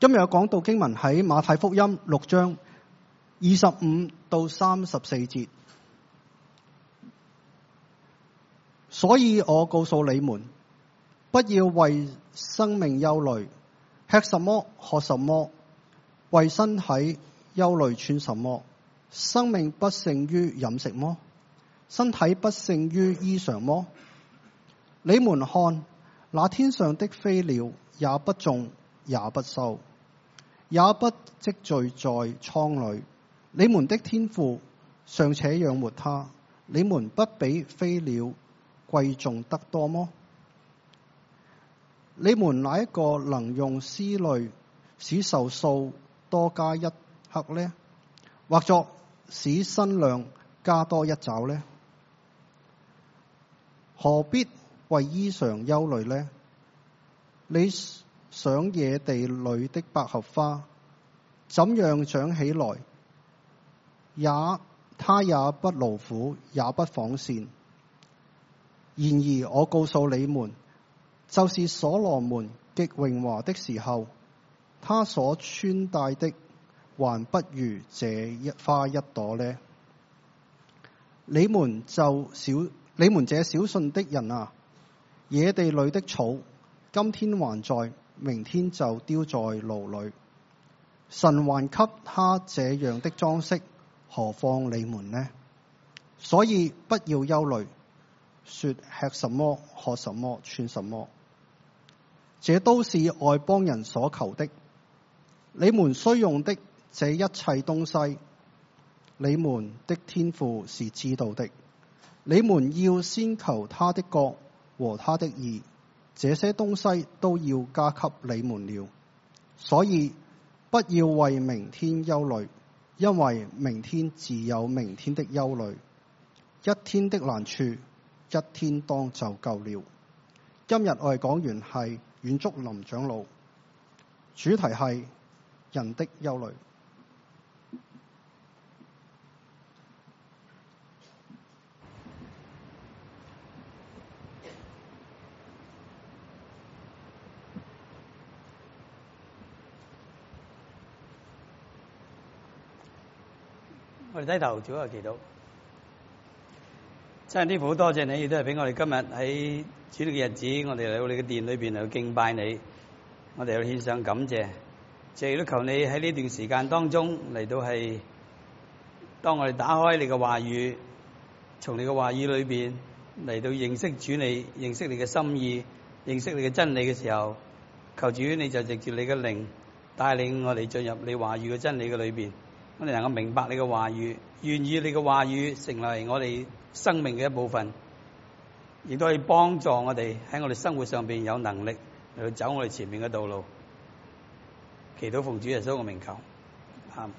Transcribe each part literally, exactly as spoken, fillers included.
今日有講到經文喺馬太福音六章二十五到三十四節，所以我告訴你們，不要為生命憂慮，吃什麼喝什麼，為身體憂慮穿什麼。生命不勝於飲食麼？身體不勝於衣裳麼？你們看，那天上的飛鳥也不種也不收，也不積聚在倉裏，你們的天父尚且養活它，你們不比飛鳥貴重得多麼？你們哪一個能用思慮使壽數多加一刻呢？或作使身量加多一肘呢？何必為衣裳憂慮呢？你想野地裏的百合花怎樣長起來，也它也不勞苦，也不紡線。然而我告訴你們，就是所羅門極榮華的時候，他所穿戴的還不如這一花一朵呢。你們就小，你們這小信的人啊，野地裏的草，今天還在，明天就丟在爐裏。神還給他這樣的裝飾，何況你們呢？所以不要憂慮，說吃什麼，喝什麼，穿什麼，這都是外邦人所求的。你們需用的這一切東西，你們的天父是知道的。你們要先求他的國和他的義，這些東西都要加給你們了。所以不要為明天憂慮，因為明天自有明天的憂慮。一天的難處，一天當就夠了。今日我哋講完係遠足林長老，主題係人的憂慮。 我哋低頭做一個祈禱。真係天父，好多謝你，亦都係俾我哋今日喺主嘅日子，我哋嚟到你嘅殿裏邊嚟到敬拜你，我哋要獻上感謝。亦都求你喺呢段時間當中嚟到係，當我哋打開你嘅話語，從你嘅話語裏邊嚟到認識主你，認識你嘅心意，認識你嘅真理嘅時候，求主你就藉住你嘅靈帶領我哋進入你話語嘅真理嘅裏邊。我哋能夠明白你嘅話語，願意你嘅話語成為我哋生命嘅一部分，亦都可以幫助我哋喺我哋生活上邊有能力嚟到走我哋前面嘅道路。祈禱奉主耶穌嘅名求，阿們。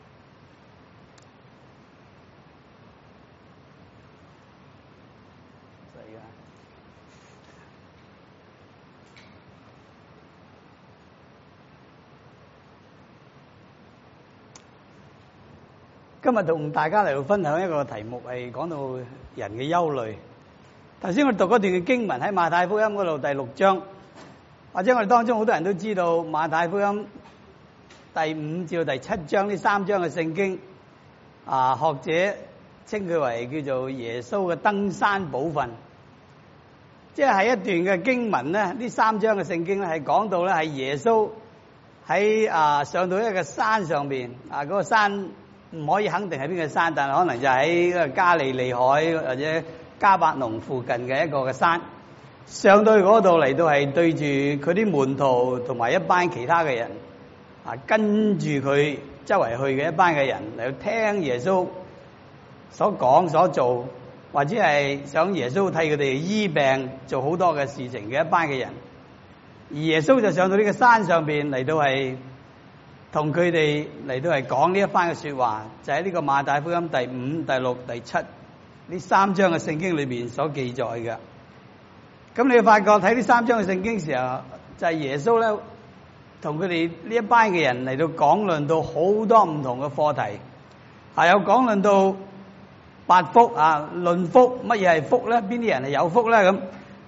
今日同大家嚟到分享一個題目，係講到人嘅憂慮。頭先我讀嗰段嘅經文喺馬太福音嗰度第六章，或者我哋當中好多人都知道馬太福音第五至到第七章呢三章嘅聖經，啊學者稱佢為叫做耶穌嘅登山寶訓，即係喺一段嘅經文咧，呢三章嘅聖經咧係講到咧係耶穌喺啊上到一個山上邊，啊嗰個山。唔可以肯定係邊個山，但係可能就喺加利利海或者加百農附近嘅一個嘅山。上到去嗰度嚟到係對住佢啲門徒同埋一班其他嘅人，啊跟住佢周圍去嘅一班嘅人嚟到聽耶穌所講所做，或者係想耶穌替佢哋醫病做好多嘅事情嘅一班嘅人。而耶穌就上到呢個山上邊嚟到係。同佢哋嚟到係講呢一番嘅說話，就喺呢個馬太福音第五、第六、第七呢三章嘅聖經裏邊所記載嘅。咁你會發覺睇呢三章嘅聖經時候，就係耶穌咧同佢哋呢一班嘅人嚟到講論到好多唔同嘅課題，係有講論到八福啊，論福，乜嘢係福咧？邊啲人係有福咧？咁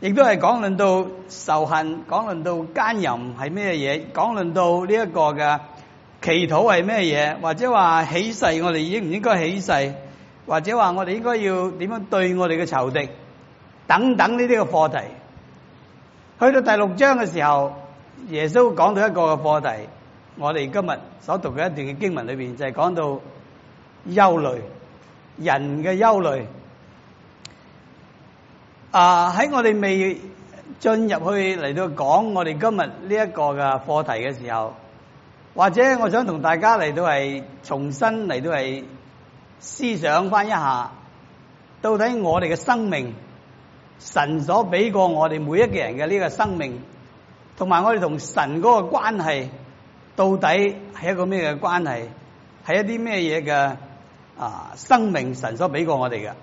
亦都係講論到仇恨，講論到奸淫係咩嘢，講論到呢一個嘅祈禱係咩嘢，或者話起誓我哋應唔應該起誓，或者話我哋應該要點樣對我哋嘅仇敵等等呢啲嘅課題。去到第六章嘅時候，耶穌講到一個嘅課題，我哋今日所讀嘅一段嘅經文裏邊就係講到憂慮，人嘅憂慮。啊！喺我哋未進入去嚟到講我哋今日呢一個嘅課題嘅時候，或者我想同大家嚟到係重新嚟到係思想翻一下，到底我哋嘅生命，神所俾過我哋每一個人嘅呢個生命，同埋我哋同神嗰個關係，到底係一個咩嘅關係？係一啲咩嘢嘅啊生命？神所俾過我哋嘅。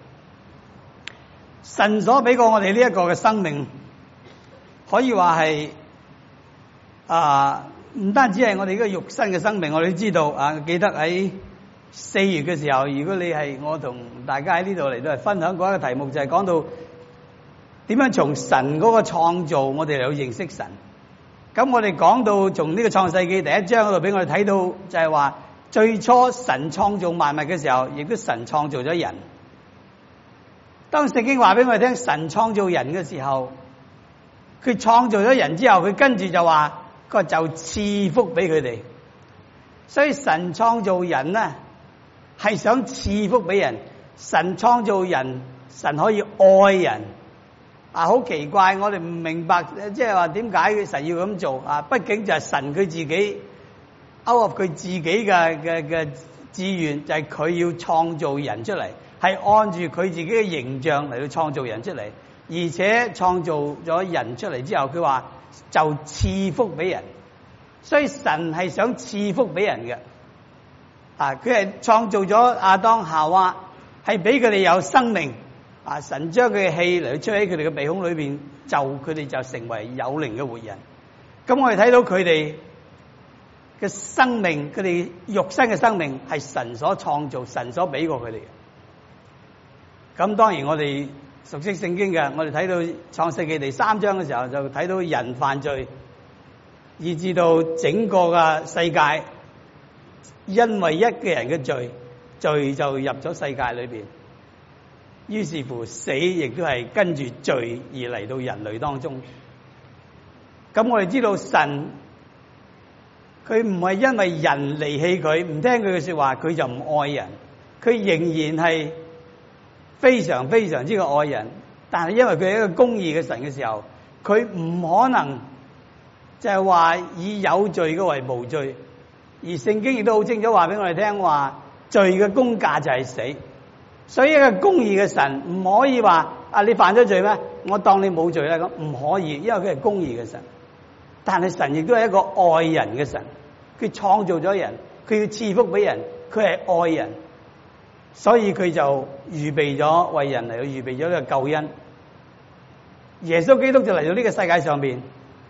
神所俾過我哋呢一個嘅生命，可以話係啊，唔單止係我哋呢個肉身嘅生命，我哋都知道啊。記得喺四月嘅時候，如果你係我同大家喺呢度嚟到係分享過一個題目，就係講到點樣從神嗰個創造，我哋嚟到認識神。咁我哋講到從呢個創世紀第一章嗰度俾我哋睇到，就係話最初神創造萬物嘅時候，亦都神創造咗人。當聖經話俾我哋聽，神創造人嘅時候，佢創造咗人之後，佢跟住就話，佢就賜福俾佢哋。所以神創造人呢，係想賜福俾人。神創造人，神可以愛人。啊，好奇怪，我哋唔明白，即係話點解神要咁做啊？畢竟就係神佢自己勾合佢自己嘅嘅嘅志願，就係佢要創造人出嚟。係按住佢自己嘅形象嚟到創造人出嚟，而且創造咗人出嚟之後，佢話就賜福俾人。所以神係想賜福俾人嘅。啊，佢係創造咗亞當夏娃，係俾佢哋有生命。啊，神將佢嘅氣嚟到出喺佢哋嘅鼻孔裏邊，就佢哋就成為有靈嘅活人。咁我哋睇到佢哋嘅生命，佢哋肉身嘅生命係神所創造，神所俾過佢哋嘅。咁當然我哋熟悉聖經嘅，我哋睇到創世記第三章嘅時候，就睇到人犯罪，以至到整個嘅世界因為一個人嘅罪，罪就入咗世界裏邊，於是乎死亦都係跟住罪而嚟到人類當中。咁我哋知道神佢唔係因為人離棄佢，唔聽佢嘅說話，佢就唔愛人，佢仍然係非常非常之嘅愛人。但係因為佢係一個公義嘅神嘅時候，佢唔可能就係話以有罪嘅為無罪。而聖經亦都好清楚話俾我哋聽，話罪嘅工價就係死。所以一個公義嘅神唔可以話啊，你犯咗罪咩？我當你冇罪啦，咁唔可以，因為佢係公義嘅神。但係神亦都係一個愛人嘅神，佢創造咗人，佢要賜福俾人，佢係愛人，所以佢就預備咗為人嚟到預備咗呢個救恩。耶穌基督就嚟到呢個世界上邊。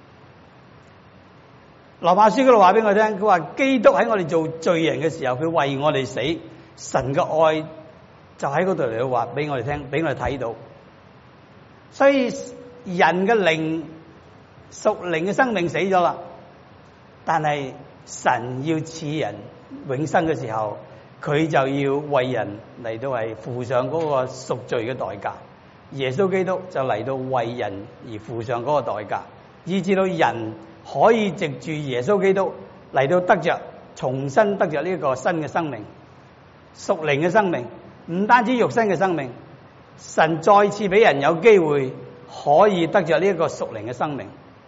羅馬書嗰度話俾我聽，佢話基督喺我哋做罪人嘅時候，佢為我哋死，神嘅愛就喺嗰度嚟到話俾我哋聽，俾我哋睇到。所以人嘅靈屬靈嘅生命死咗啦，但係神要賜人永生嘅時候，佢就要為人嚟到係付上嗰個贖罪嘅代價。耶穌基督就嚟到為人而付上嗰個代價，以至到人可以藉住耶穌基督嚟到得着重新得着呢一個新嘅生命，屬靈嘅生命，唔單止肉身嘅生命，神再次俾人有機會可以得着呢一個屬靈嘅生命。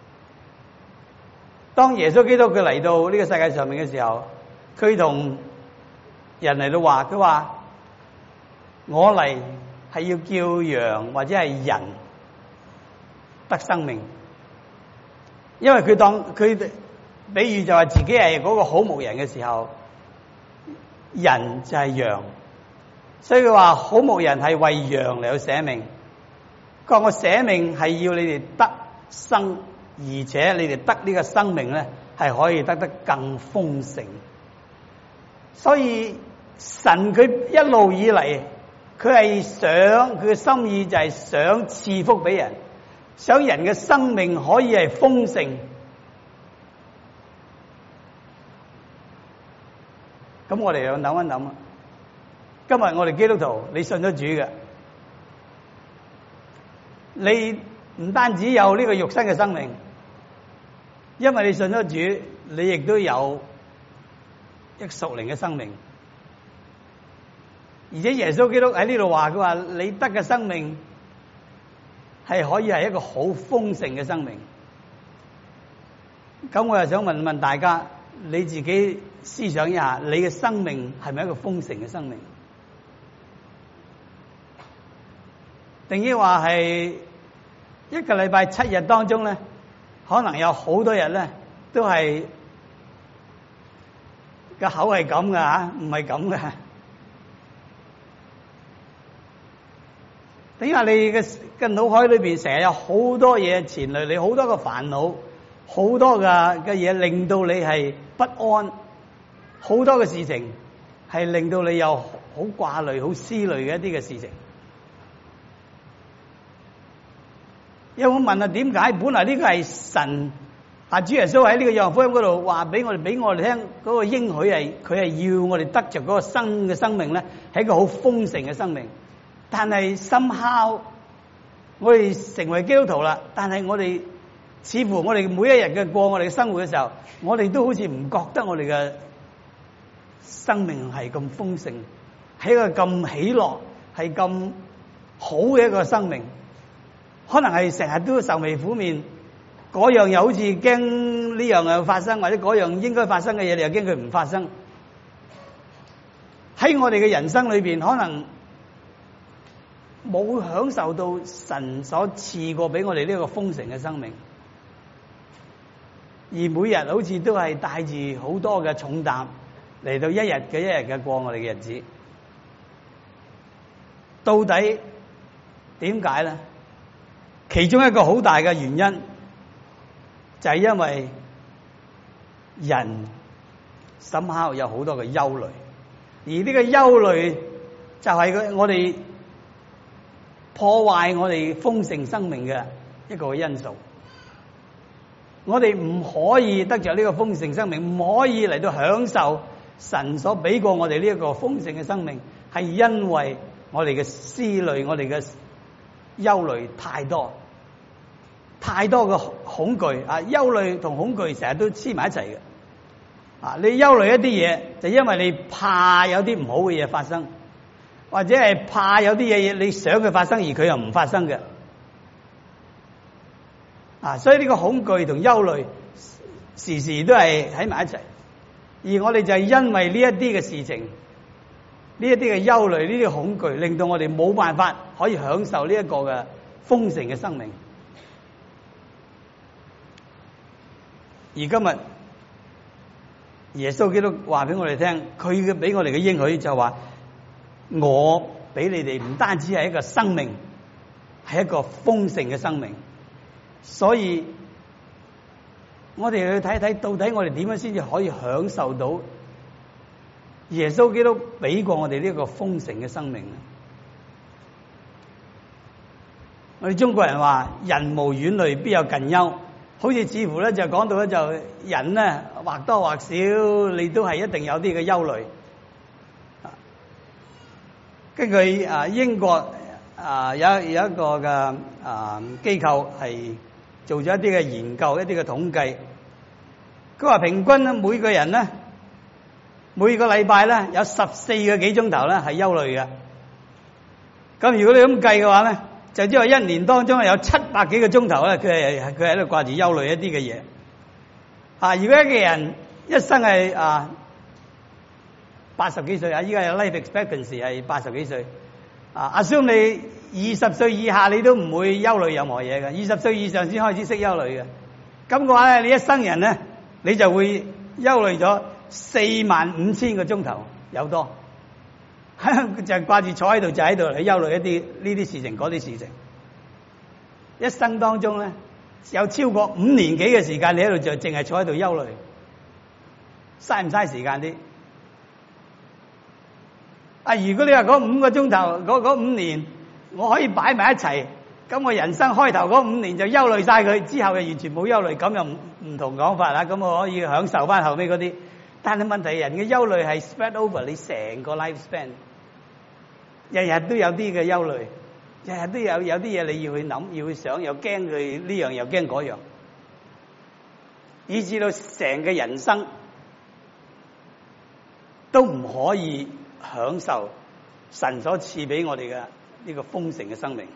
當耶穌基督佢嚟到呢個世界上面嘅時候，佢同人嚟到話，佢話我嚟係要叫羊或者係人得生命。因為佢當佢比喻就話自己係嗰個好牧人嘅時候，人就係羊，所以佢話好牧人係為羊嚟到捨命。佢話我捨命係要你哋得生，而且你哋得呢個生命咧係可以得得更豐盛。所以神佢一路以嚟，佢係想佢嘅心意就係想賜福俾人。 想人嘅生命可以係豐盛。咁我哋又諗一諗啊！今日我哋基督徒，你信咗主嘅，你唔單止有呢個肉身嘅生命，因為你信咗主，你亦都有一屬靈嘅生命。而且耶穌基督喺呢度話，佢話你得嘅生命係可以係一個好豐盛嘅生命。咁我又想問問大家，你自己思想一下，你嘅生命係咪一個豐盛嘅生命？定抑話係一個禮拜七日當中咧，可能有好多日咧都係個口係咁噶吓，唔係咁嘅。定抑話你嘅嘅腦海裏邊成日有好多嘢纏累你，好多個煩惱，好多嘅嘅嘢令到你係不安，好多嘅事情係令到你有好掛慮、好思慮嘅一啲嘅事情。有冇問啊？點解本來呢個係神啊？主耶穌喺呢個約翰福音嗰度話俾我哋，俾我哋聽嗰個應許係，佢係要我哋得着嗰個生嘅生命咧，係一個好豐盛嘅生命。但係somehow我哋成為基督徒啦，但係我哋似乎我哋每一日嘅過我哋嘅生活嘅時候，我哋都好似唔覺得我哋嘅生命係咁豐盛，係一個咁喜樂，係咁好嘅一個生命。可能係成日都愁眉苦面，嗰樣又好似驚呢樣又發生，或者嗰樣應該發生嘅嘢，你又驚佢唔發生。喺我哋嘅人生裏邊，可能冇享受到神所賜過俾我哋呢個豐盛嘅生命，而每日好似都係帶住好多嘅重擔嚟到一日嘅一日嘅過我哋嘅日子。到底點解咧？其中一個好大嘅原因就係因為人深刻有好多嘅憂慮，而呢個憂慮就係我哋破壞我哋豐盛生命嘅一個因素。我哋唔可以得着呢個豐盛生命，唔可以嚟到享受神所俾過我哋呢一個豐盛嘅生命，係因為我哋嘅思慮，我哋嘅憂慮太多，太多嘅恐懼啊！憂慮同恐懼成日都黐埋一齊嘅啊！你憂慮一啲嘢，就因為你怕有啲唔好嘅嘢發生，或者係怕有啲嘢你想佢發生而佢又唔發生嘅啊！所以呢個恐懼同憂慮時時都係喺埋一齊，而我哋就係因為呢一啲嘅事情，呢一啲嘅憂慮，呢啲嘅恐懼，令到我哋冇辦法可以享受呢一個嘅豐盛嘅生命。而今日耶穌基督話俾我哋聽，佢嘅俾我哋嘅應許就話，我俾你哋唔單止係一個生命，係一個豐盛嘅生命。所以我哋去睇睇，到底我哋點樣先至可以享受到耶穌基督俾過我哋呢個豐盛嘅生命呢？我哋中國人話人無遠慮，必有近憂，好似似乎咧就講到咧，就人咧或多或少你都係一定有啲嘅憂慮。根據啊英國啊有有一個嘅啊機構係做咗一啲嘅研究，一啲嘅統計，佢話平均咧每個人咧每個禮拜咧有十四個幾鐘頭咧係憂慮嘅。咁如果你咁計嘅話咧，就即係一年當中有七百幾個鐘頭咧，佢係佢喺度掛住憂慮一啲嘅嘢。啊，如果一個人一生係啊八十幾歲啊，依家有 life expectancy 係八十幾歲啊，阿叔你二十歲以下你都唔會憂慮任何嘢嘅，二十歲以上先開始識憂慮嘅。咁嘅話咧，你一生人咧，你就會憂慮咗四萬五千個鐘頭有多，就掛住坐喺度就喺度嚟憂慮一啲呢啲事情嗰啲事情。一生當中咧有超過五年幾嘅時間，你喺度就淨係坐喺度憂慮，嘥唔嘥時間啲？啊！如果你話嗰五個鐘頭，嗰嗰五年，我可以擺埋一齊咁我人生開頭嗰五年就憂慮晒佢，之後就完全冇憂慮，咁又唔唔同講法啦。咁我可以享受翻後尾嗰啲。但係問題，人嘅憂慮係 spread over 你成個 lifespan， 日日都有啲嘅憂慮，日日都有有啲嘢你要去諗，要去想，又驚佢呢樣，又驚嗰樣，以至到成個人生都唔可以享受神所賜俾我哋嘅呢個豐盛嘅生命。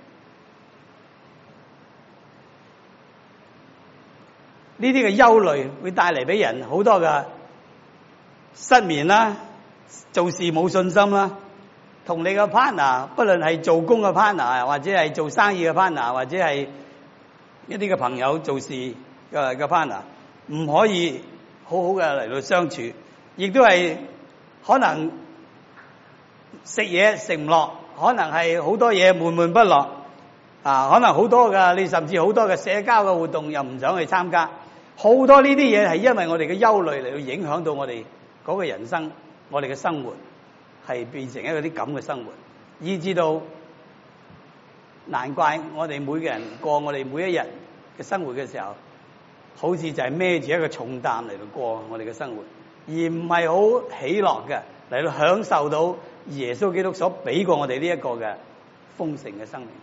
呢啲嘅憂慮會帶嚟俾人好多嘅失眠啦，做事冇信心啦，同你嘅 partner， 不論係做工嘅 partner， 或者係做生意嘅 partner， 或者係一啲嘅朋友做事嘅嘅 partner， 唔可以好好嘅嚟到相處，亦都係可能食嘢食唔落，可能係好多嘢悶悶不樂啊，可能好多嘅你甚至好多嘅社交嘅活動又唔想去參加，好多呢啲嘢係因為我哋嘅憂慮嚟到影響到我哋嗰個人生，我哋嘅生活係變成一個啲咁嘅生活，以至到難怪我哋每個人過我哋每一日嘅生活嘅時候，好似就係孭住一個重擔嚟到過我哋嘅生活，而唔係好喜樂嘅嚟到享受到耶穌基督所俾過我哋呢一個嘅豐盛嘅生命。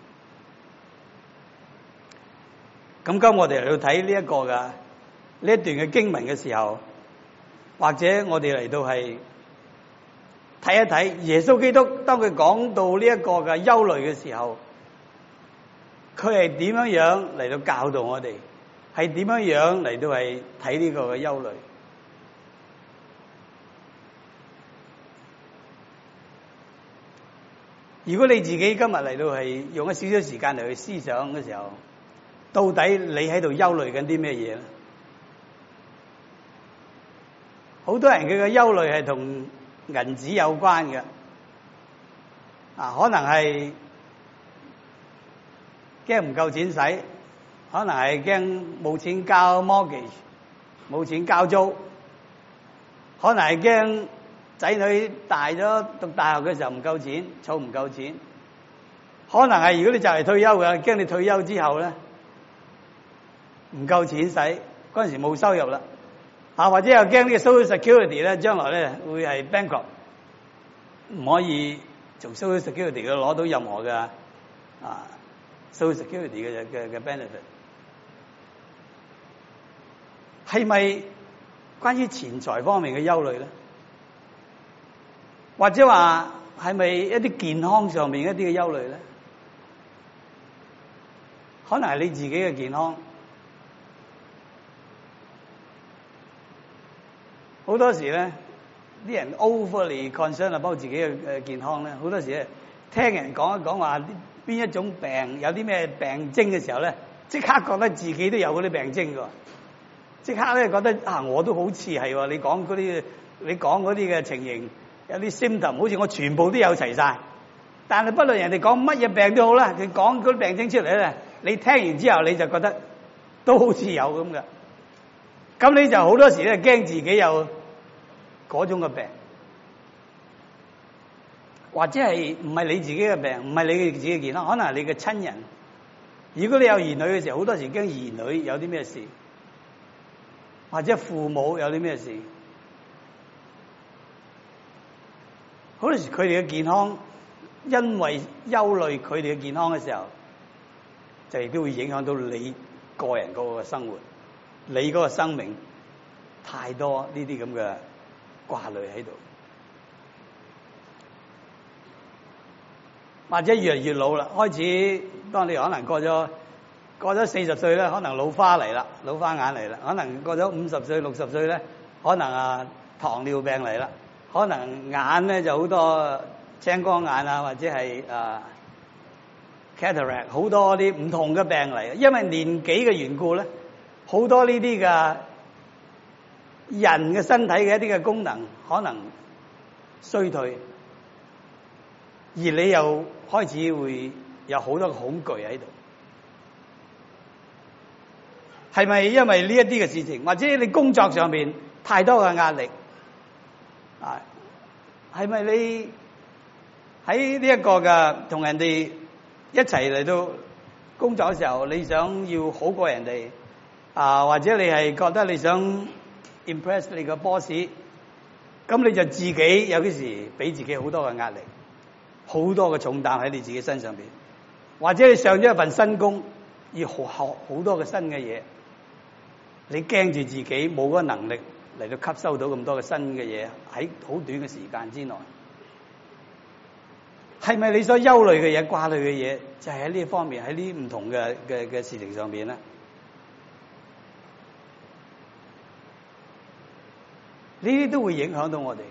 咁今我哋嚟到睇呢一個嘅呢一段嘅經文嘅時候，或者我哋嚟到係睇一睇耶穌基督當佢講到呢一個嘅憂慮嘅時候，佢係點樣樣嚟到教導我哋，係點樣樣嚟到係睇呢個嘅憂慮。如果你自己今日嚟到係用一少少時間嚟去思想嘅時候，到底你喺度憂慮緊啲咩嘢咧？好多人佢嘅憂慮係同銀紙有關嘅，啊，可能係驚唔夠錢使，可能係驚冇錢交 mortgage， 冇錢交租，可能係驚仔女大咗讀大學嘅時候唔夠錢，儲唔夠錢，可能係如果你就嚟退休嘅，驚你退休之後咧唔夠錢使，嗰陣時冇收入啦。啊，或者又驚呢個 social security 咧，將來咧會係 bankrupt， 唔可以從 social security 嘅攞到任何嘅啊 social security 嘅嘅嘅 benefit。係咪關於錢財方面嘅憂慮咧？或者話係咪一啲健康上面一啲嘅憂慮咧？可能係你自己嘅健康。好多時咧，啲人 overly concern about 自己嘅誒健康咧，好多時咧聽人講一講話邊一種病有啲咩病徵嘅時候咧，即刻覺得自己都有嗰啲病徵㗎，即刻咧覺得啊我都好似係喎，你講嗰啲你講嗰啲嘅情形有啲 symptom， 好似我全部都有齊晒。但係不論人哋講乜嘢病都好啦，佢講嗰啲病徵出嚟咧，你聽完之後你就覺得都好似有咁嘅。咁你就好多時咧驚自己有嗰種嘅病，或者係唔係你自己嘅病，唔係你自己嘅健康，可能係你嘅親人。如果你有兒女嘅時候，好多時驚兒女有啲咩事，或者父母有啲咩事，好多時佢哋嘅健康，因為憂慮佢哋嘅健康嘅時候，就亦都會影響到你個人嗰個生活。你嗰個生命太多呢啲咁嘅掛慮喺度，或者越嚟越老啦，開始當你可能過咗過咗四十歲咧，可能老花嚟啦，老花眼嚟啦，可能過咗五十歲、六十歲咧，可能啊糖尿病嚟啦，可能眼咧就好多青光眼啊，或者係啊 cataract， 好多啲唔同嘅病嚟，因為年紀嘅緣故咧。好多呢啲嘅人嘅身體嘅一啲嘅功能可能衰退，而你又開始會有好多恐懼喺度。係咪因為呢一啲嘅事情，或者你工作上面太多嘅壓力啊？係咪你喺呢一個嘅同人哋一齊嚟到工作嘅時候，你想要好過人哋啊，或者你係覺得你想 impress 你個 boss， 咁你就自己有啲時俾自己好多嘅壓力，好多嘅重擔喺你自己身上邊，或者你上咗一份新工，要學學好多嘅新嘅嘢，你驚住自己冇嗰個能力嚟到吸收到咁多嘅新嘅嘢喺好短嘅時間之內。係咪你所憂慮嘅嘢、掛慮嘅嘢，就係喺呢一方面，喺呢唔同嘅嘅嘅事情上邊咧？呢啲都會影響到我哋。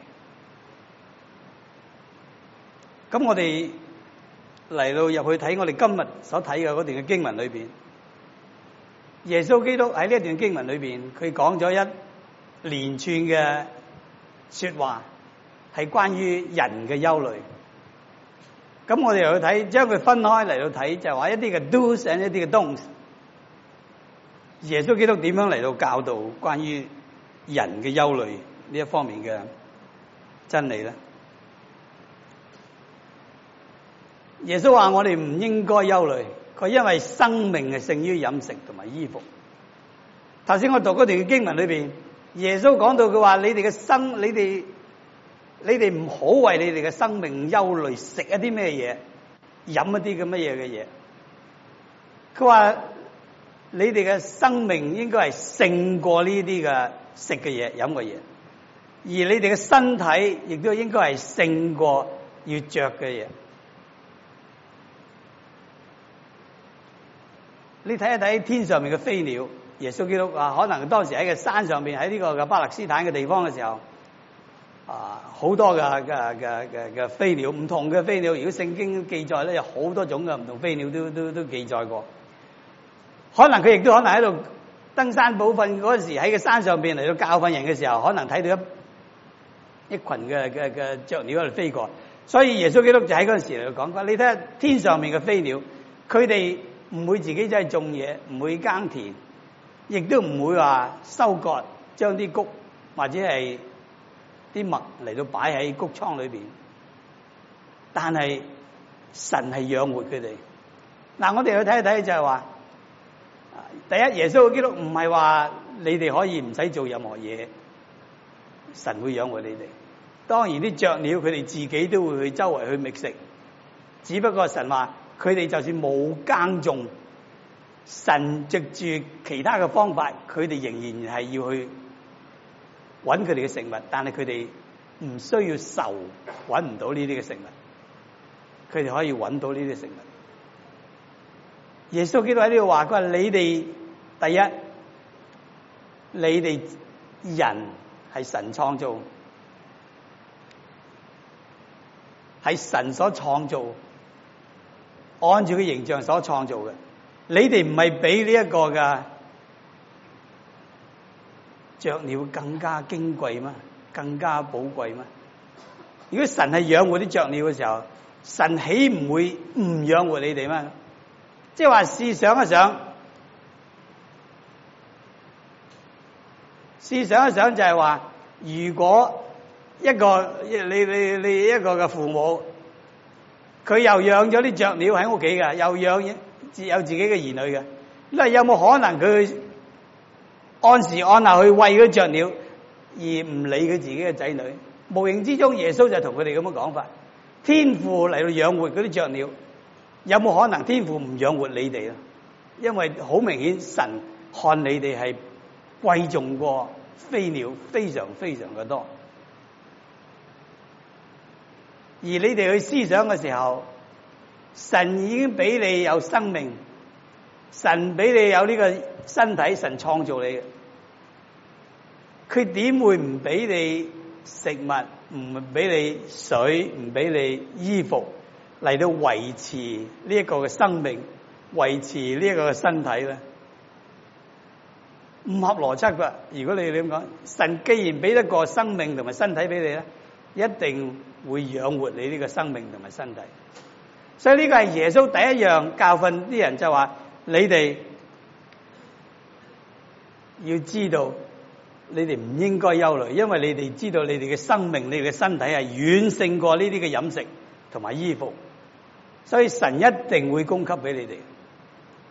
咁我哋嚟到入去睇我哋今日所睇嘅嗰段嘅經文裏邊，耶穌基督喺呢一段經文裏邊，佢講咗一連串嘅說話，係關於人嘅憂慮。咁我哋又去睇，將佢分開嚟到睇，就係話一啲嘅 do's and 一啲嘅 don'ts。耶穌基督點樣嚟到教導關於人嘅憂慮呢一方面嘅真理咧？耶穌話我哋唔應該憂慮，佢因為生命係勝於飲食同埋衣服。頭先我讀嗰段嘅經文裏邊，耶穌講到佢話：你哋嘅生，你哋。你哋唔好為你哋嘅生命憂慮，食一啲咩嘢，飲一啲咁乜嘢嘅嘢。佢話你哋嘅生命應該係勝過呢啲嘅食嘅嘢、飲嘅嘢，而你哋嘅身體亦都應該係勝過要着嘅嘢。你睇一睇天上面嘅飛鳥，耶穌基督啊，可能當時喺個山上面，喺呢個嘅巴勒斯坦嘅地方嘅時候。啊，好多嘅嘅嘅嘅嘅飛鳥，唔同嘅飛鳥。如果聖經記載咧，有好多種嘅唔同飛鳥都都都記載過。可能佢亦都可能喺度登山寶訓嗰陣時，喺個山上邊嚟到教訓人嘅時候，可能睇到一一群嘅嘅嘅雀鳥喺度飛過。所以耶穌基督就喺嗰陣時嚟到講過：你睇下天上面嘅飛鳥，佢哋唔會自己真係種嘢，唔會耕田，亦都唔會話收割，將啲穀或者係啲麥嚟到擺喺穀倉裏邊，但係神係養活佢哋。嗱，我哋去睇一睇就係話，第一，耶穌基督唔係話你哋可以唔使做任何嘢，神會養活你哋。當然啲雀鳥佢哋自己都會去周圍去覓食，只不過神話佢哋就算冇耕種，神藉住其他嘅方法，佢哋仍然係要去揾佢哋嘅食物，但係佢哋唔需要愁揾唔到呢啲嘅食物，佢哋可以揾到呢啲食物。耶穌基督喺呢度話：佢話你哋第一，你哋人係神創造，係神所創造，按照佢形象所創造嘅。你哋唔係比呢一個嘅雀鳥更加矜貴嗎？更加寶貴嗎？如果神係養活啲雀鳥嘅時候，神豈唔會唔養活你哋嗎？即係話試想一想，試想一想就係話，如果一個你你你一個嘅父母，佢又養咗啲雀鳥喺屋企嘅，又養有自己嘅兒女嘅，咁有冇可能佢按時按下去餵嗰啲雀鳥，而唔理佢自己嘅仔女？無形之中，耶穌就同佢哋咁嘅講法：天父嚟到養活嗰啲雀鳥，有冇可能天父唔養活你哋啊？因為好明顯，神看你哋係貴重過飛鳥，非常非常嘅多。而你哋去思想嘅時候，神已經俾你有生命，神俾你有呢個身體，神創造你嘅，佢點會唔俾你食物，唔俾你水，唔俾你衣服嚟到維持呢一個嘅生命，維持呢一個嘅身體咧？唔合邏輯噶。如果你點講，神既然俾得個生命同埋身體俾你咧，一定會養活你呢個生命同埋身體。所以呢個係耶穌第一樣教訓啲人，就話你哋要知道，你哋唔應該憂慮，因為你哋知道你哋嘅生命、你哋嘅身體係遠勝過呢啲嘅飲食同埋衣服，所以神一定會供給俾你哋。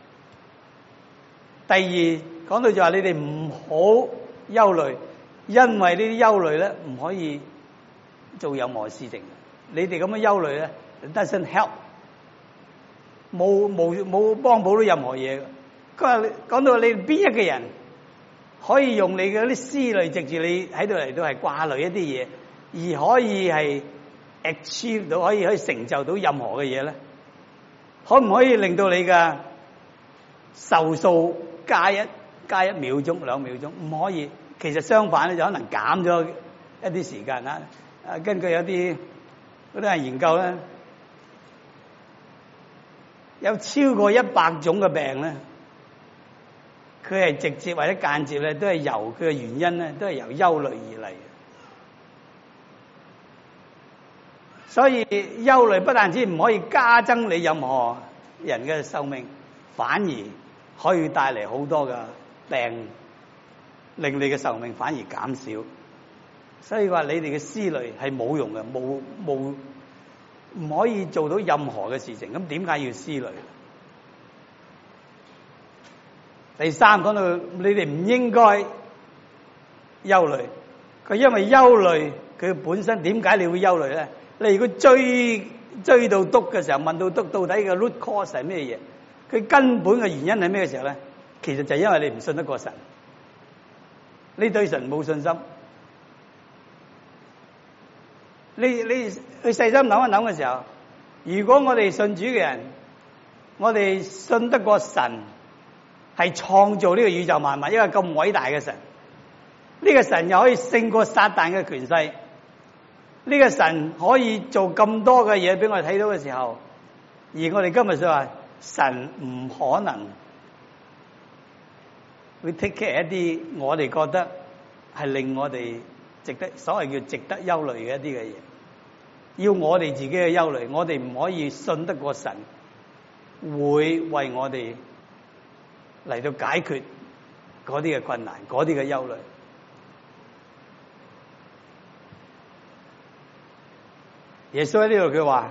第二講到就話你哋唔好憂慮，因為呢啲憂慮咧唔可以做任何事情。你哋咁樣憂慮咧 doesn't help， 冇冇冇幫補到任何嘢。佢話講到你邊一個人可以用你嘅啲思慮，藉住你喺度嚟到係掛慮一啲嘢，而可以係 achieve 到，可以可以成就到任何嘅嘢咧？可唔可以令到你嘅壽數加一加一秒鐘兩秒鐘？唔可以。其實相反咧，就可能減咗一啲時間啦。啊，根據有啲嗰啲人研究咧，有超過一百種嘅病咧，佢係直接或者間接咧，都係由佢嘅原因咧，都係由憂慮而嚟。所以憂慮不但止唔可以加增你任何人嘅壽命，反而可以帶嚟好多嘅病，令你嘅壽命反而減少。所以話你哋嘅思慮係冇用嘅，冇冇唔可以做到任何嘅事情。咁點解要思慮？第三講到你哋唔應該憂慮，佢因為憂慮佢本身點解你會憂慮咧？你如果追追到篤嘅時候，問到篤到底嘅 root cause 係咩嘢？佢根本嘅原因係咩時候咧？其實就係因為你唔信得過神，你對神冇信心。你你去細心諗一諗嘅時候，如果我哋信主嘅人，我哋信得過神係創造呢個宇宙萬物，一個咁偉大嘅神，呢個神又可以勝過撒旦嘅權勢。呢個神可以做咁多嘅嘢俾我哋睇到嘅時候，而我哋今日就話神唔可能會 take care 一啲我哋覺得係令我哋值得所謂叫值得憂慮嘅一啲嘅嘢，要我哋自己嘅憂慮，我哋唔可以信得過神會為我哋嚟到解決嗰啲嘅困難，嗰啲嘅憂慮。耶穌喺呢度佢話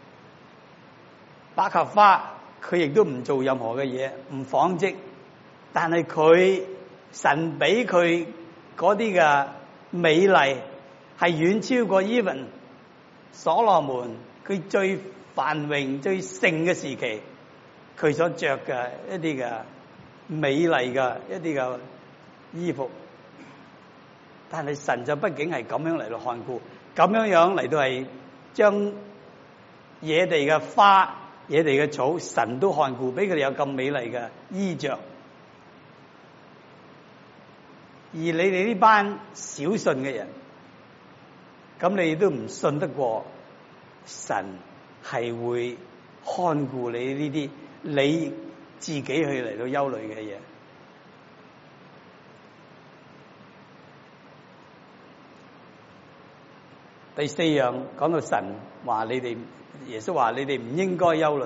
百合花佢亦都唔做任何嘅嘢，唔紡織，但係佢神俾佢嗰啲嘅美麗係遠超過 even 所羅門佢最繁榮最盛嘅時期佢所着嘅一啲嘅美麗嘅一啲嘅衣服。但係神就畢竟係咁樣嚟到看顧，咁樣樣嚟到係將野地嘅花、野地嘅草，神都看顧，俾佢哋有咁美麗嘅衣着。而你哋呢班小信嘅人，咁你都唔信得過神係會看顧你呢啲你自己去嚟到憂慮嘅嘢。第四樣講到神話你哋，耶穌話你哋唔應該憂慮。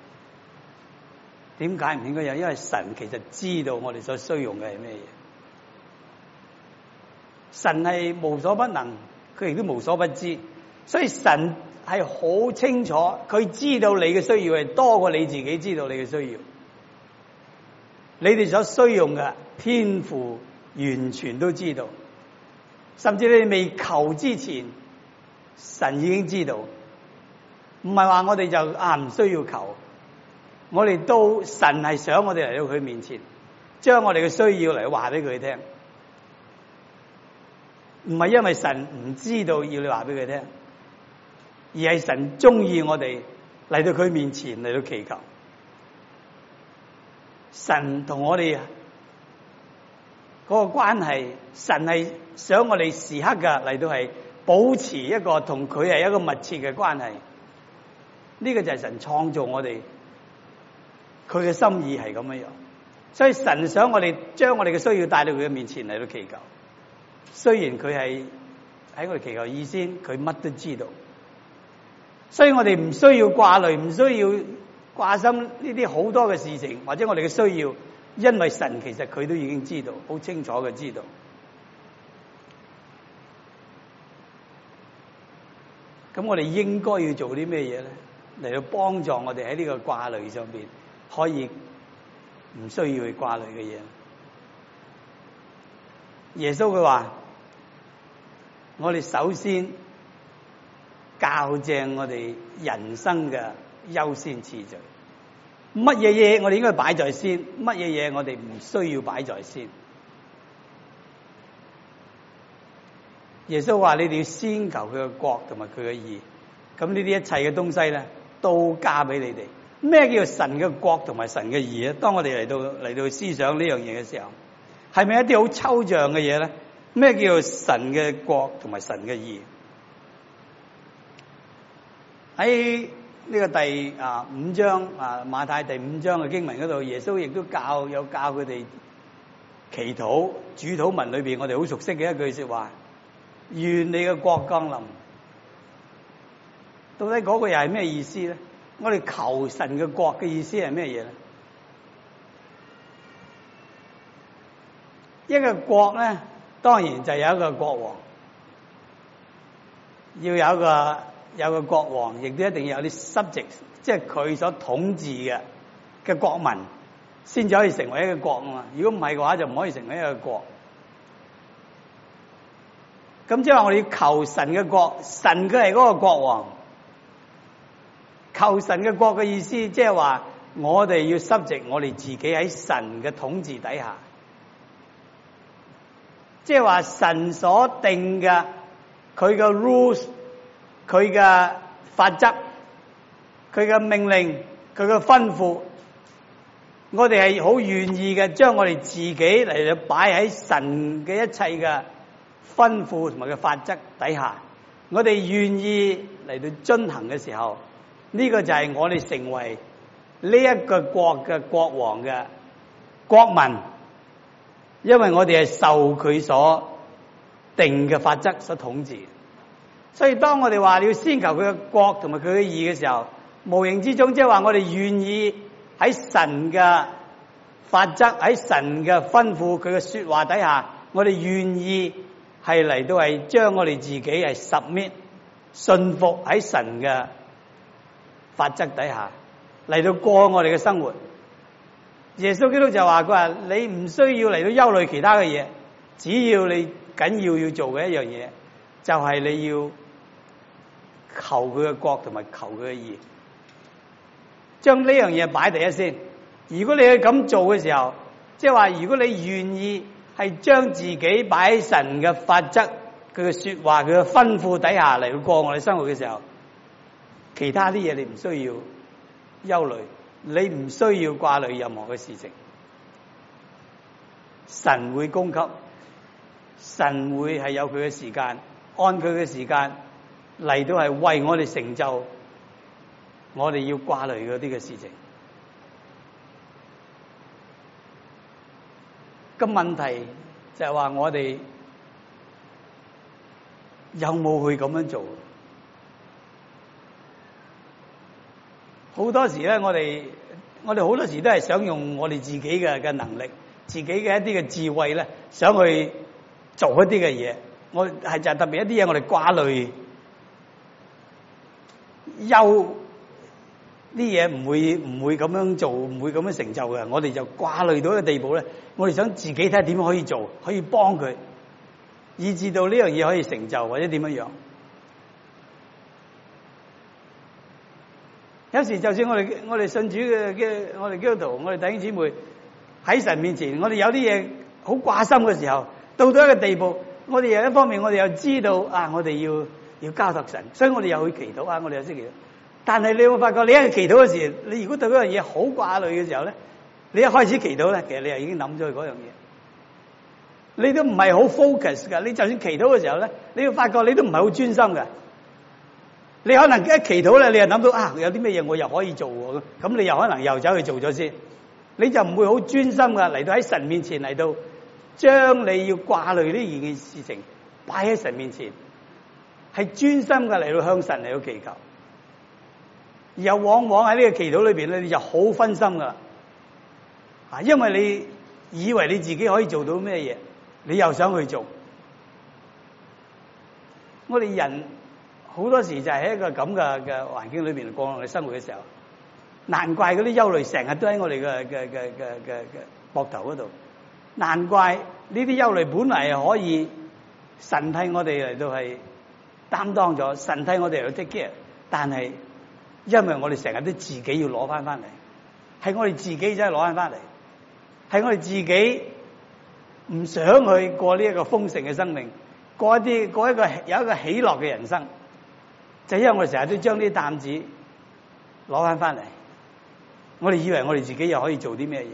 點解唔應該憂慮？因為神其實知道我哋所需用嘅係咩嘢。神係無所不能，佢亦都無所不知，所以神係好清楚，佢知道你嘅需要係多過你自己知道你嘅需要。你哋所需用嘅天父完全都知道，甚至你哋未求之前，神已經知道。唔係話我哋就啊唔需要求，我哋都神係想我哋嚟到佢面前，將我哋嘅需要嚟話俾佢聽。唔係因為神唔知道要你話俾佢聽，而係神中意我哋嚟到佢面前嚟到祈求。神同我哋嗰個關係，神係想我哋時刻嘅嚟到係保持一個同佢係一個密切嘅關係。呢個就係神創造我哋，佢嘅心意係咁樣樣。所以神想我哋將我哋嘅需要帶到佢嘅面前嚟到祈求。雖然佢係喺我哋祈求以先，佢乜都知道，所以我哋唔需要掛慮，唔需要掛心呢啲好多嘅事情，或者我哋嘅需要，因為神其實佢都已經知道，好清楚嘅知道。咁我哋應該要做啲咩嘢咧？嚟到幫助我哋喺呢個掛慮上邊可以唔需要去掛慮嘅嘢。耶穌佢話：我哋首先校正我哋人生嘅優先次序，乜嘢嘢我哋應該擺在先，乜嘢嘢我哋唔需要擺在先。耶穌話：你哋要先求佢嘅國同埋佢嘅義，咁呢啲一切嘅東西咧都加俾你哋。咩叫神嘅國同埋神嘅義咧？當我哋嚟到嚟到思想呢樣嘢嘅時候，係咪一啲好抽象嘅嘢咧？咩叫神嘅國同埋神嘅義？喺呢個第啊五章啊馬太第五章嘅經文嗰度，耶穌亦都教有教佢哋祈禱主禱文裏邊，我哋好熟悉嘅一句說話：願你嘅國降臨。到底嗰個又係咩意思咧？我哋求神嘅國嘅意思係咩嘢咧？一個國咧，當然就有一個國王，要有一個有一個國王，亦都一定要有啲 subject，即係佢所統治嘅嘅國民，先至可以成為一個國啊嘛。如果唔係嘅話，就唔可以成為一個國。咁即係話我哋要求神嘅國，神佢係嗰個國王。求神嘅國嘅意思，即係話我哋要 subject我哋自己喺神嘅統治底下，即係話神所定嘅佢嘅 rules， 佢嘅法則，佢嘅命令，佢嘅吩咐，我哋係好願意嘅，將我哋自己嚟到擺喺神嘅一切嘅吩咐同埋嘅法則底下，我哋願意嚟到遵行嘅時候。呢個就係我哋成為呢一個國嘅國王嘅國民，因為我哋係受佢所定嘅法則所統治。所以當我哋話你要先求佢嘅國同埋佢嘅義嘅時候，無形之中即係話我哋願意喺神嘅法則、喺神嘅吩咐佢嘅說話底下，我哋願意係嚟到係將我哋自己係 submit 信服喺神嘅法則底下嚟到過我哋嘅生活。耶穌基督就話佢話你唔需要嚟到憂慮其他嘅嘢，只要你緊要要做嘅一樣嘢，就係你要求佢嘅國同埋求佢嘅義，將呢樣嘢擺第一先。如果你去咁做嘅時候，即係話如果你願意係將自己擺喺神嘅法則、佢嘅說話、佢嘅吩咐底下嚟到過我哋生活嘅時候，其他啲嘢你唔需要憂慮，你唔需要掛慮任何嘅事情。神會供給，神會係有佢嘅時間，按佢嘅時間嚟到係為我哋成就我哋要掛慮嗰啲嘅事情。個問題就係話我哋有冇去咁樣做？好多時咧，我哋我哋好多時都係想用我哋自己嘅嘅能力，自己嘅一啲嘅智慧咧，想去做一啲嘅嘢。我係就係特別一啲嘢，我哋掛慮憂啲嘢唔會唔會咁樣做，唔會咁樣成就嘅。我哋就掛慮到一個地步咧，我哋想自己睇下點樣可以做，可以幫佢，以至到呢樣嘢可以成就或者點樣樣。有時就算我哋我哋信主嘅嘅我哋基督徒，我哋弟兄姊妹喺神面前，我哋有啲嘢好掛心嘅時候，到咗一個地步，我哋有一方面我哋又知道啊，我哋要要交託神，所以我哋又去祈禱啊，我哋又識祈禱。但係你有冇發覺，你一祈禱嘅時候，你如果對嗰樣嘢好掛慮嘅時候咧，你一開始祈禱咧，其實你又已經諗咗嗰樣嘢，你都唔係好 focus 噶。你就算祈禱嘅時候咧，你要發覺你都唔係好專心噶。你可能一祈禱咧，你又諗到啊，有啲咩嘢我又可以做喎，咁你又可能又走去做咗先，你就唔會好專心噶。嚟到喺神面前嚟到，將你要掛慮呢件事情擺喺神面前，係專心嘅嚟到向神嚟到祈求。又往往喺呢個祈禱裏邊咧，你就好分心噶啦，啊，因為你以為你自己可以做到咩嘢，你又想去做。我哋人好多時就係喺一個咁嘅嘅環境裏邊過我哋生活嘅時候， 難怪嗰啲憂慮成日都喺我哋嘅嘅嘅嘅嘅嘅膊頭嗰度。難怪呢啲憂慮本嚟係可以神替我哋嚟到係擔當咗，神替我哋嚟到 take care，但係因為我哋成日都自己要攞翻翻嚟，係我哋自己真係攞翻翻嚟，係我哋自己唔想去過呢一個豐盛嘅生命，過一啲過一個有一個喜樂嘅人生，就因為我哋成日都將啲擔子攞翻翻嚟，我哋以為我哋自己又可以做啲咩嘢？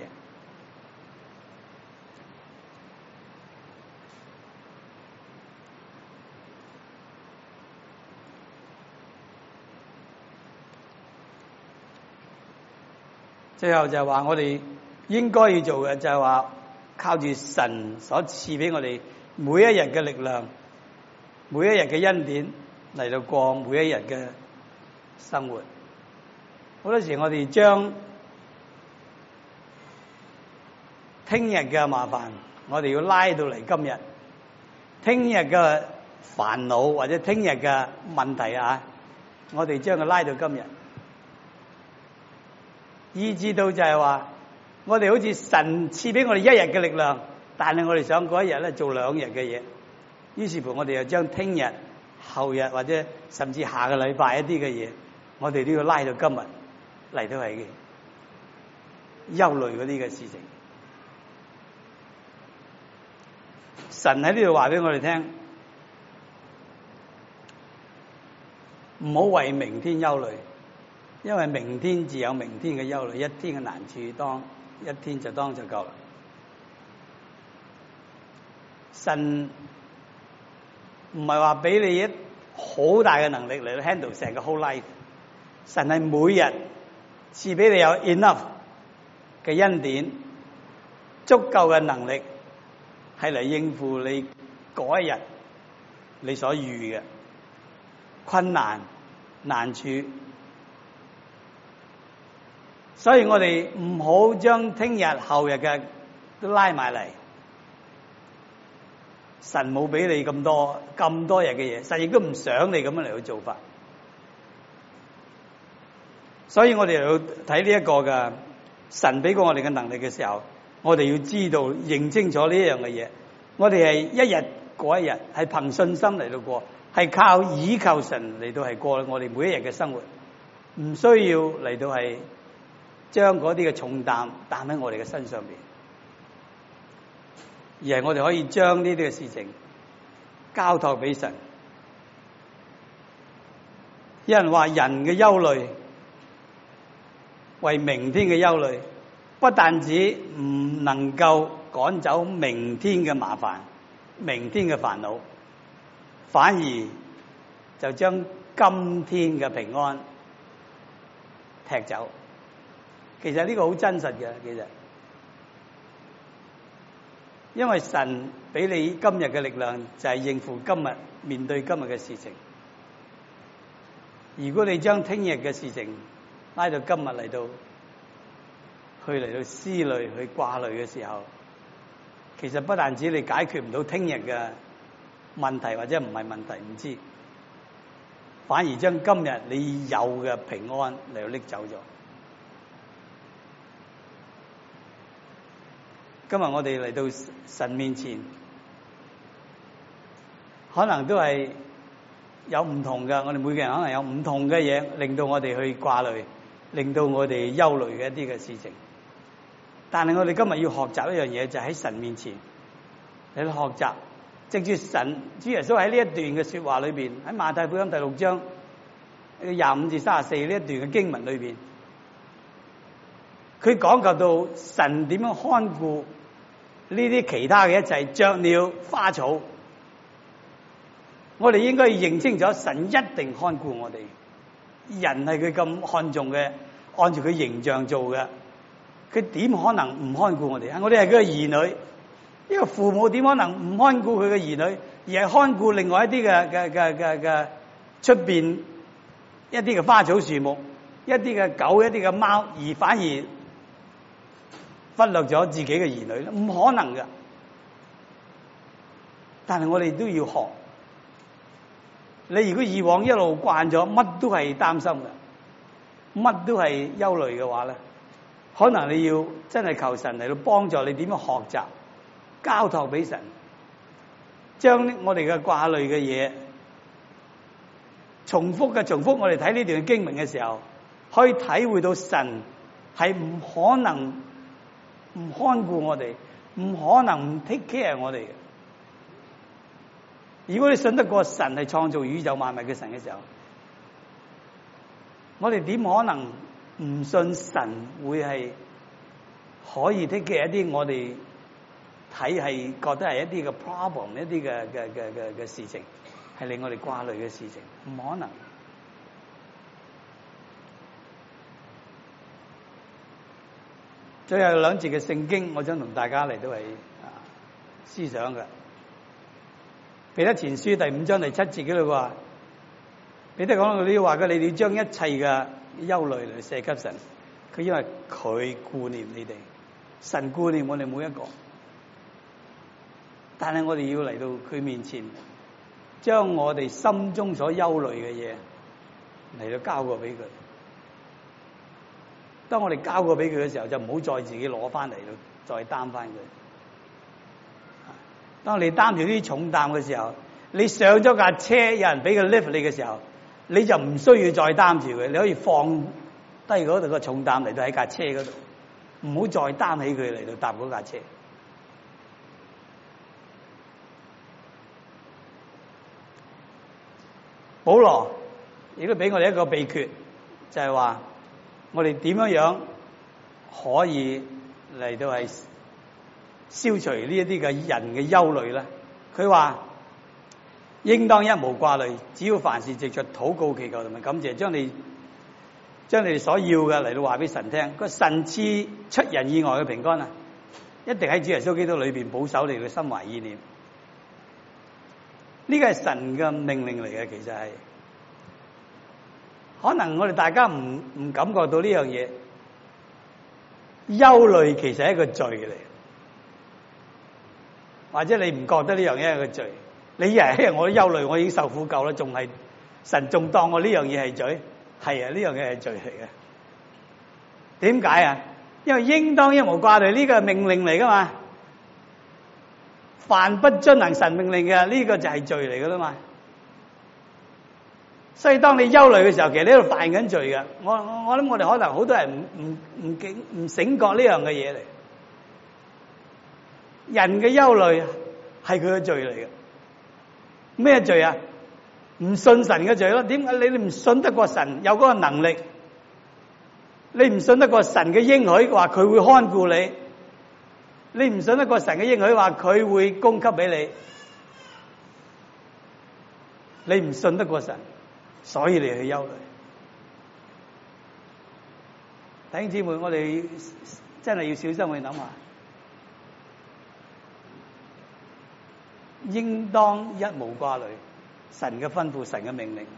最後就係話我哋應該要做嘅就係話靠住神所賜俾我哋每一日嘅力量，每一日嘅恩典嚟到過每一日嘅生活。好多時我哋將聽日嘅麻煩，我哋要拉到嚟今日，聽日嘅煩惱或者聽日嘅問題啊，我哋將佢拉到今日。以至到就係話，我哋好似神賜俾我哋一日嘅力量，但係我哋想嗰一日咧做兩日嘅嘢，於是乎我哋就將聽日、後日或者甚至下個禮拜一啲嘅嘢，我哋都要拉到今日嚟到係嘅憂慮嗰啲嘅事情。神喺呢度話俾我哋聽，唔好為明天憂慮。因為明天自有明天嘅憂慮，一天嘅難處當一天就當就夠啦。神唔係話俾你一好大嘅能力嚟到 handle 成個 whole life， 神係每日賜俾你有 enough 嘅恩典，足夠嘅能力係嚟應付你嗰一日你所遇嘅困難難處。所以我哋唔好將聽日後日嘅都拉埋嚟。神冇俾你咁多咁多日嘅嘢，神亦都唔想你咁樣嚟去做法。所以我哋要睇呢一個嘅神俾過我哋嘅能力嘅時候，我哋要知道認清楚呢一樣嘅嘢。我哋係一日過一日，係憑信心嚟到過，係靠倚靠神嚟到係過我哋每一日嘅生活，唔需要嚟到係將嗰啲嘅重擔擔喺我哋嘅身上邊，而係我哋可以將呢啲嘅事情交託俾神。有人話人嘅憂慮，為明天嘅憂慮，不但止唔能夠趕走明天嘅麻煩、明天嘅煩惱，反而就將今天嘅平安踢走。其實呢個好真實嘅，其實，因為神俾你今日嘅力量就係應付今日面對今日嘅事情。如果你將聽日嘅事情拉到今日嚟到，去嚟到思慮、去掛慮嘅時候，其實不但止你解決唔到聽日嘅問題或者唔係問題，唔知，反而將今日你有嘅平安嚟到拎走咗。今日我哋嚟到神面前，可能都係有唔同嘅，我哋每個人可能有唔同嘅嘢，令到我哋去掛慮，令到我哋憂慮嘅一啲嘅事情。但係我哋今日要學習一樣嘢，就喺神面前嚟到學習，藉住神主耶穌喺呢一段嘅說話裏邊，喺馬太福音第六章廿五至三十四呢一段嘅經文裏邊，佢講及到神點樣看顧呢啲其他嘅一切雀鳥花草。我哋應該要認清楚，神一定看顧我哋。人係佢咁看重嘅，按住佢形象做嘅，佢點可能唔看顧我哋啊？我哋係佢嘅兒女，呢個父母點可能唔看顧佢嘅兒女，而係看顧另外一啲嘅嘅嘅嘅嘅出邊一啲嘅花草樹木，一啲嘅狗，一啲嘅貓，而反而忽略咗自己嘅兒女咧？唔可能㗎。但係我哋都要學。你如果以往一路慣咗，乜都係擔心嘅， 乜都係憂慮嘅話咧，可能你要真係求神嚟到幫助你點樣學習，交託俾神，將我哋嘅掛慮嘅嘢重複嘅重複，我哋睇呢段經文嘅時候，可以體會到神係唔可能唔看顧我哋，唔可能唔 take care 我哋嘅。如果你信得過神係創造宇宙萬物嘅神嘅時候，我哋點可能唔信神會係可以 take care 一啲我哋睇係覺得係一啲嘅 problem， 一啲嘅嘅嘅嘅嘅事情，係令我哋掛慮嘅事情，唔可能。最後兩節嘅聖經，我想同大家嚟到係啊思想嘅。彼得前書第五章第七節嗰度話，彼得講到呢啲話嘅，你哋將一切嘅憂慮嚟卸給神，佢因為佢顧念你哋，神顧念我哋每一個。但係我哋要嚟到佢面前，將我哋心中所憂慮嘅嘢嚟到交過俾佢。當我哋交過俾佢嘅時候，就唔好再自己攞翻嚟到再擔翻佢。當你擔住啲重擔嘅時候，你上咗架車，有人俾個 lift 你嘅時候，你就唔需要再擔住佢，你可以放低嗰度個重擔嚟到喺架車嗰度，唔好再擔起佢嚟到搭嗰架車。保羅亦都俾我哋一個秘訣，就係話我哋點樣樣可以嚟到係消除呢一啲嘅人嘅憂慮咧？佢話應當一無掛慮，只要凡事藉着禱告祈求同埋感謝，將你將你哋所要嘅嚟到話俾神聽。個神賜出人意外嘅平安啊，一定喺主耶穌基督裏邊保守你嘅心懷意念。呢個係神嘅命令嚟嘅，其實係可能我哋大家唔唔感覺到呢樣嘢，憂慮其實係一個罪嚟，或者你唔覺得呢樣嘢係個罪？你以為我憂慮，我已經受苦夠啦，仲係神仲當我呢樣嘢係罪？係啊，呢樣嘢係罪嚟嘅。點解啊？因為應當一無掛慮，呢個係命令嚟噶嘛。凡不遵行神命令嘅，呢個就係罪嚟噶啦嘛。所以當你憂慮嘅時候，其實你喺度犯緊罪嘅。我我我諗我哋可能好多人唔唔唔警唔醒覺呢樣嘅嘢嚟。人嘅憂慮係佢嘅罪嚟嘅。咩罪啊？唔信神嘅罪咯。點解你唔信得過神有嗰個能力？你唔信得過神嘅應許，話佢會看顧你。你唔信得過神嘅應許，話佢會供給俾你。你唔信得過神，所以你去憂慮。弟兄姊妹，我哋真係要小心去諗下，應當一無掛慮。神嘅吩咐，神嘅命令。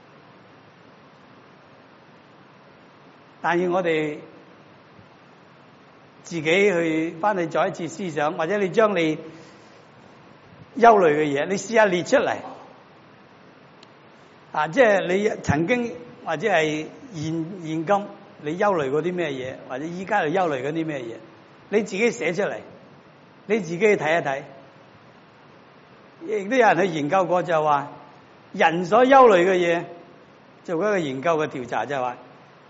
但願我哋自己去翻去再一次思想，或者你將你憂慮嘅嘢，你試下列出嚟。啊，即係你曾經或者係現現今你憂慮過啲咩嘢，或者依家又憂慮緊啲咩嘢，你自己寫出嚟，你自己去睇一睇。亦都有人去研究過，就係話人所憂慮嘅嘢，做一個研究嘅調查，就係話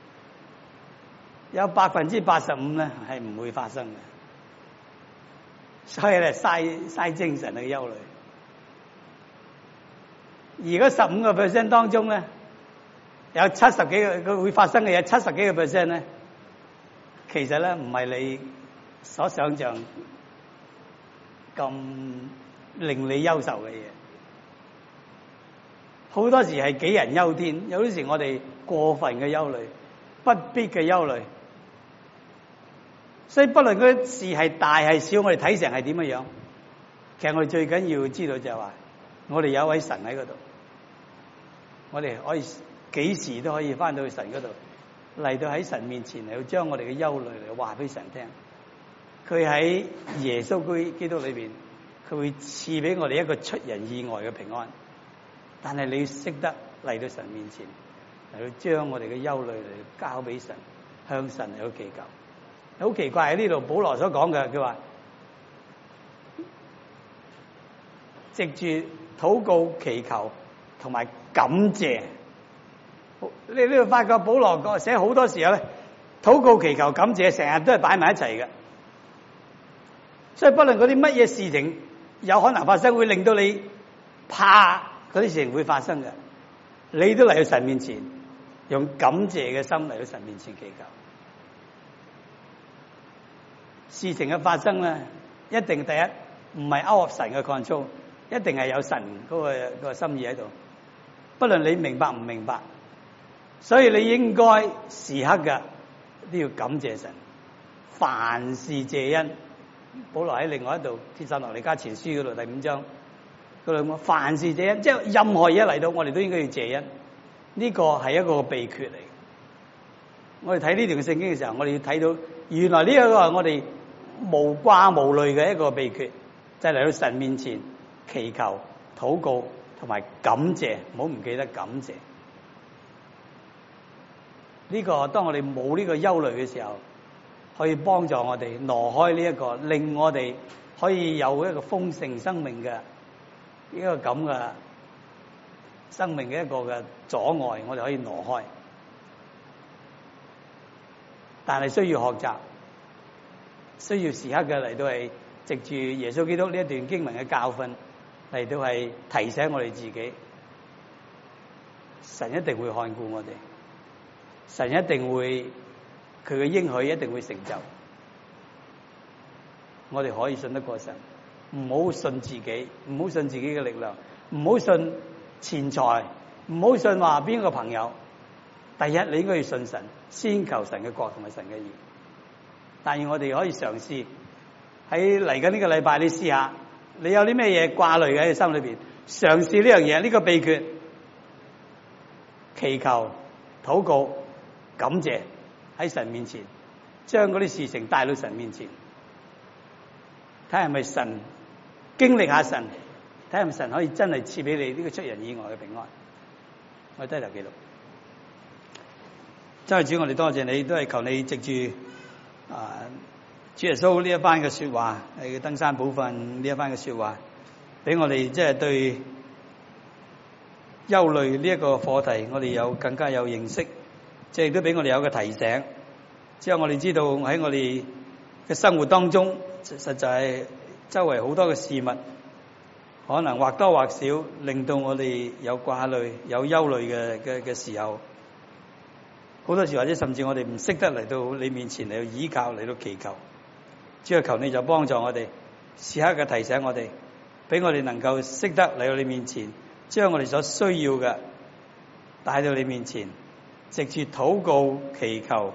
有百分之八十五咧係唔會發生嘅，所以咧嘥嘥精神去憂慮。而嗰十五個 percent 當中咧，有七十幾個佢會發生嘅嘢，七十幾個 percent 咧，其實咧唔係你所想象咁令你憂愁嘅嘢。好多時係杞人憂天，有啲時我哋過分嘅憂慮，不必嘅憂慮。所以不論嗰事係大係小，我哋睇成係點樣樣，其實我哋最緊要知道就係話，我哋有一位神喺嗰度，我哋可以幾時都可以翻到去神嗰度，嚟到喺神面前嚟到將我哋嘅憂慮嚟話俾神聽。佢喺耶穌基督裏邊，佢會賜俾我哋一個出人意外嘅平安。但係你要識得嚟到神面前嚟到將我哋嘅憂慮嚟交俾神，向神嚟到祈求。好奇怪喺呢度，保羅所講嘅，佢話藉住禱告、祈求同埋感謝。你呢度發覺保羅個寫好多時候咧，禱告、祈求、感謝成日都係擺埋一齊嘅。所以不論嗰啲乜嘢事情有可能發生，會令到你怕嗰啲事情會發生嘅，你都嚟到神面前，用感謝嘅心嚟到神面前祈求。事情嘅發生咧，一定第一唔係 out of 神嘅 control， 一定係有神嗰個嗰個心意喺度。不論你明白唔明白，所以你應該時刻嘅都要感謝神，凡事謝恩。保羅喺另外一度帖撒羅尼迦前書嗰度第五章嗰度講，凡事謝恩，即係任何嘢嚟到，我哋都應該要謝恩。呢個係一個秘訣嚟。我哋睇呢段聖經嘅時候，我哋要睇到原來呢一個係我哋無掛無慮嘅一個秘訣，就係嚟到神面前祈求、禱告同埋感謝，唔好唔記得感謝。呢個當我哋冇呢個憂慮嘅時候，可以幫助我哋挪開呢一個，令我哋可以有一個豐盛生命嘅呢個咁嘅生命嘅一個嘅阻礙，我哋可以挪開。但係需要學習，需要時刻嘅嚟到係藉住耶穌基督呢一段經文嘅教訓嚟到係提醒我哋自己，神一定會看顧我哋，神一定會佢嘅應許一定會成就。我哋可以信得過神，唔好信自己，唔好信自己嘅力量，唔好信錢財，唔好信話邊個朋友。第一，你應該要信神，先求神嘅國同埋神嘅義。但係我哋可以嘗試喺嚟緊呢個禮拜，你試下，你有啲咩嘢掛慮嘅喺你心裏邊，嘗試呢樣嘢，呢個秘訣，祈求、禱告、感謝喺神面前，將嗰啲事情帶到神面前，睇下係咪神經歷下神，睇下係咪神可以真係賜俾你呢個出人意外嘅平安。我低頭記錄。真係主，我哋多謝你，都係求你藉住啊主耶穌呢一番嘅說話，係登山寶訓呢一番嘅說話，俾我哋即係對憂慮呢一個課題，我哋有更加有認識，即係亦都俾我哋有個提醒。之後我哋知道喺我哋嘅生活當中，實在係周圍好多嘅事物，可能或多或少令到我哋有掛慮、有憂慮嘅嘅嘅時候。好多時或者甚至我哋唔識得嚟到你面前嚟到倚靠，嚟到祈求，主要求你就幫助我哋，時刻嘅提醒我哋，俾我哋能夠識得嚟到你面前，將我哋所需要嘅帶到你面前，藉住禱告祈求。